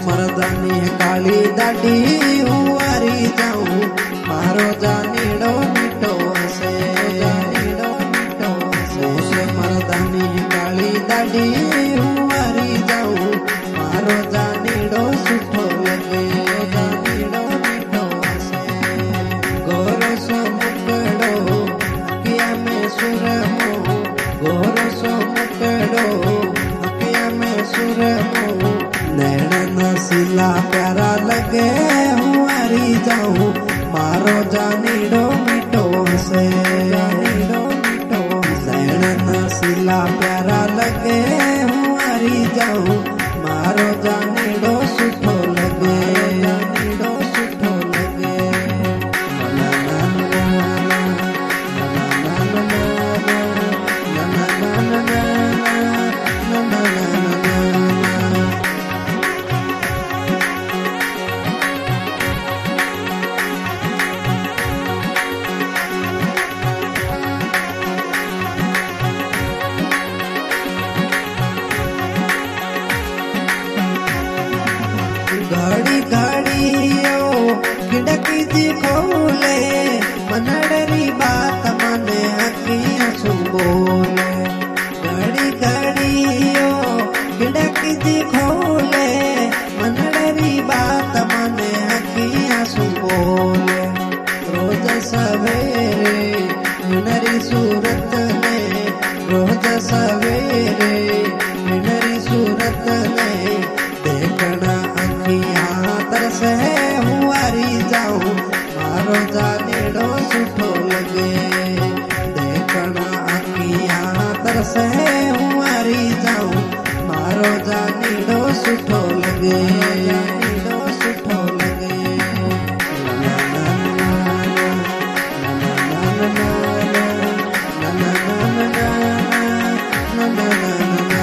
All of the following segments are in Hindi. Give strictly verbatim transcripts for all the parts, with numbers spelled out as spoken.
मर्दानी काली दाढ़ी हुआरी जाऊं मारो जानीड़ो मीठो हसे जानीड़ो मीठो हसे मर्दानी काली दाढ़ी हुआरी जाऊं मारो जानीड़ो सुठो लगे जानीड़ो मीठो हसे गोरो सो मुकड़ो किया में सुरमो गोरो सो मुकड़ो किया में सुरमो नैन नसीला प्यारा लगे हुआरी जाऊं मारो जानीड़ो मीठो हसे जानीड़ो मीठो नैन नसीला प्यारा लगे हुआरी जाऊं मारो जानीड़ो सुठो लगे जानीड़ो सुठो लगे ना ना ना ना ना ना ना ना ना ना घड़ी घड़ियो खिड़की दी खोले मनड़री बात मने अखियां सुबोले घड़ी घड़ियो खिड़की दी खोले मनड़री बात मने अखियां सुबोले रोज सवेरे नरी सूरत ने रोज सवेरे नरी सूरत ने देखना तरसे हुआरी जाऊं मारो जानीड़ो सुठो लगे देखना अखियां तरसे हुआरी जाऊं मारो जानीड़ो सुठो लगे जानीड़ो सुठो लगे ना ना ना ना ना ना ना ना ना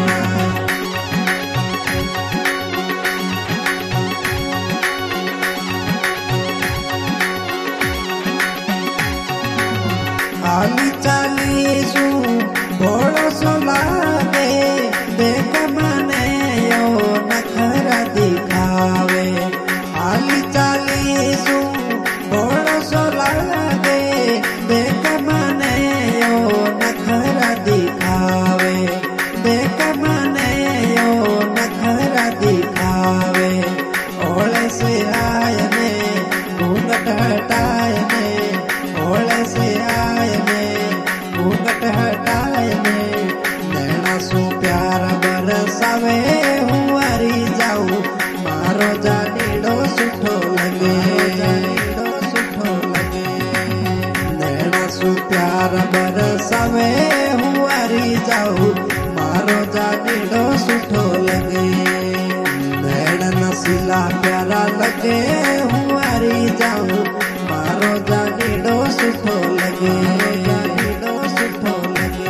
आली चालीसू भोड़ो सो लागे देख मने यो नखरा दिखावे आली चालीसू भोड़ो सो लागे देख मने यो नखरा दिखावे देख मने यो नखरा दिखावे ओले से आए ने घूंघट हटाए ने ओले से आए ने घूंघट हटाए ने नैना सो प्यार बरसावे हुआरी जाऊं मारो जानीड़ो सुठो लगे जानीड़ो सुठो लगे नैना सो प्यार बरसावे हुआरी जाऊं मारो जानीड़ो सुठो लगे नैना नसीला प्यारा लगे हुआरी जाऊं मारो जानीड़ो सुठो लगे जानीड़ो सुठो लगे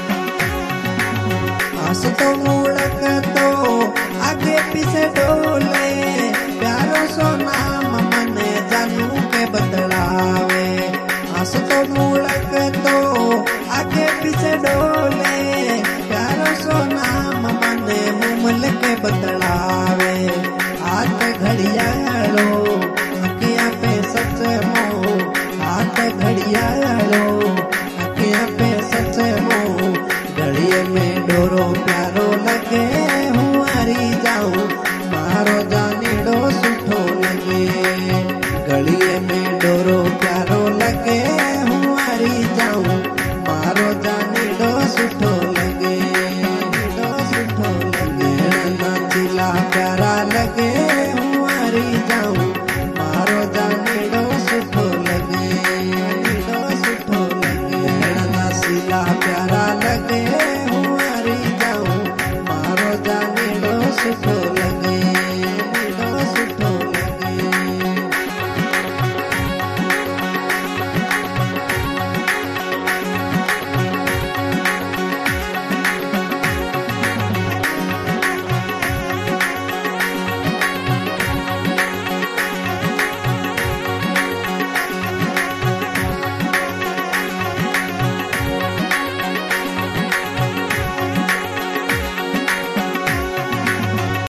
हंस तो मुड़क तो आगे पीछे डोल